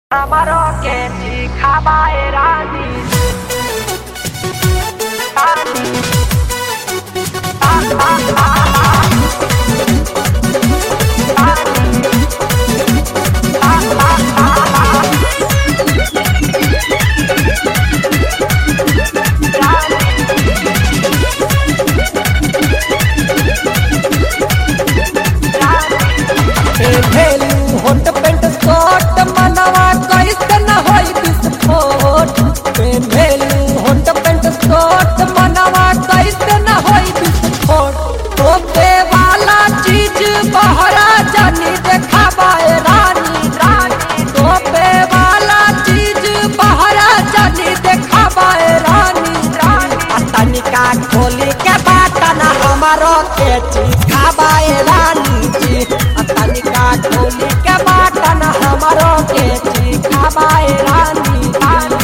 আমারও কেজি খাবায় রানী রানী होट paint shot मनवा कैसे न होई विस्फोट भेलू होट पेंट शॉट मनवा कैसे न होई विस्फोट टोपे वाला चीज बहरा जानी देखाबाए रानी रानी टोपे वाला चीज बहरा जानी देखाबाए रानी रानी तनिका खोली के बाटन हमारो के खाबाए रानी जी तनिका खोली के बाटन हमारो के खाबाए रानी रानी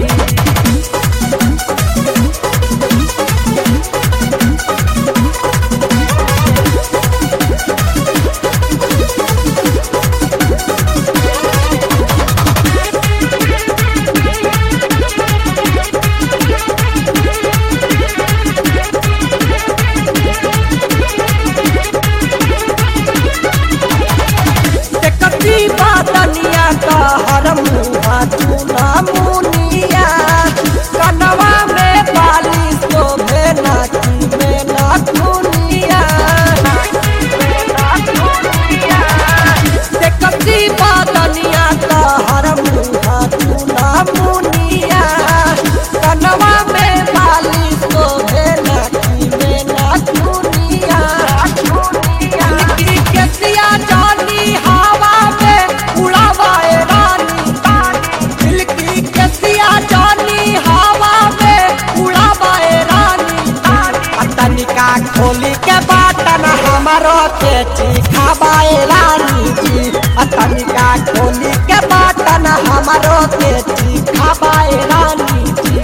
बातनिया का हर मुहा चूना मुनिया कनवा में बाली शोभे नाची में नाथुनिया कच्ची बातनिया का हर मुहा चूना मुनिया कनवा में बाली शोभे नाची में नाथुनिया केसिया जानी हवा में उड़ावाए रानी दिलकी केसिया जानी हवा में उड़ावाए रानी तनिका खोली के बाटन हमारो के खाबाए रानी जी तनिका खोली के बाटन हमारो के खाबाए रानी जी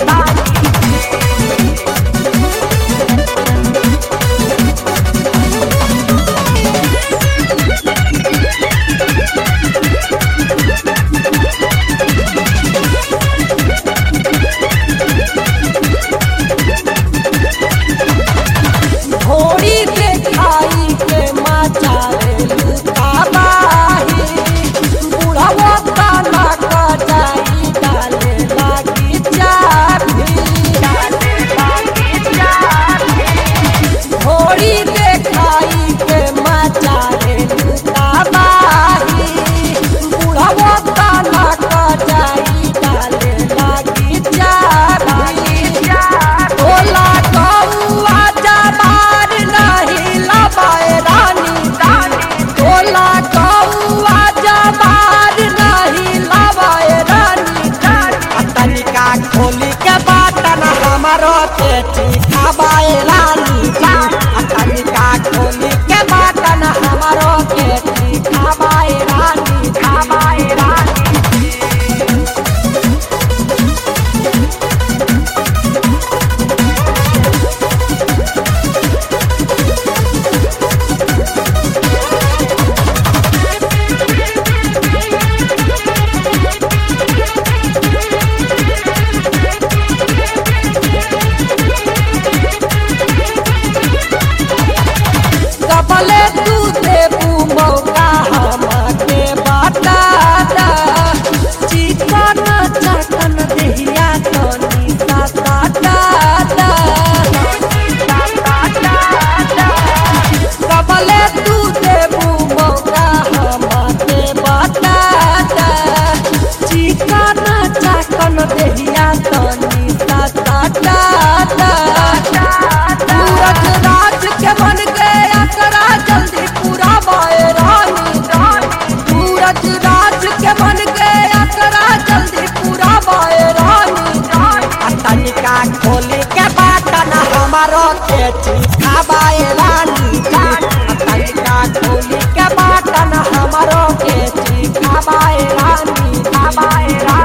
घोड़ी देखाई के माचारे लुकाबाही बुढ़ावा ताना का जाई डाले लागी चाभी घोड़ी देखाई के माचारे लुकाबाही बुढ़ावा ताना का जाई डाले लागी चाभी बोला कौआ जबार नहीं लबाए रानी बोला कौआ जबार नहीं लबाए रानी तनिका खोली के बाटन हमारो के खाबाए रानी तनिका खोली के बाटन हमारो के खाबाए रानी कबले तू देबू मौका हमके बता दा चिकन चकन देहिया तनी सता कबले तू देबू मौका हमके बता दा चिकन चकन देहिया तनी सता सूरज राज के बन गया करा जल्दी पूरा बाए रानी सूरज राज के बन गया करा जल्दी पूरा बाए रानी तनिका खोली के बाटन हमारो के खाबाए रानी तनिका खोली के बाटन हमारो के खाबाए रानी